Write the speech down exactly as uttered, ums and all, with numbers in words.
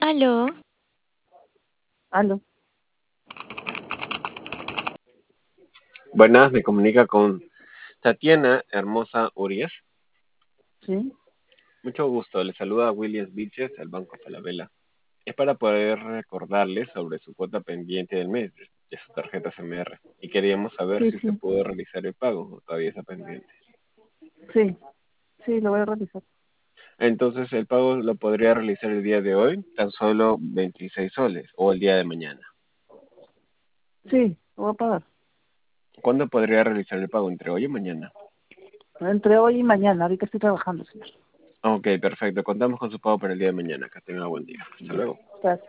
Aló, Aló, Buenas, me comunica con Tatiana Hermosa Urias. sí, Mucho gusto, le saluda Williams Vilches del Banco Falabella. Es para poder recordarle sobre su cuota pendiente del mes de de su tarjeta C M R y queríamos saber sí, si usted sí, pudo realizar el pago o todavía está pendiente. sí, sí, lo voy a realizar. Entonces el pago lo podría realizar el día de hoy, tan solo veintiséis soles, o el día de mañana. Sí, lo voy a pagar. ¿Cuándo podría realizar el pago? ¿Entre hoy y mañana? Entre hoy y mañana, ahorita estoy trabajando, señor. Ok, perfecto. Contamos con su pago para el día de mañana. Que tenga buen día. Hasta luego. Gracias.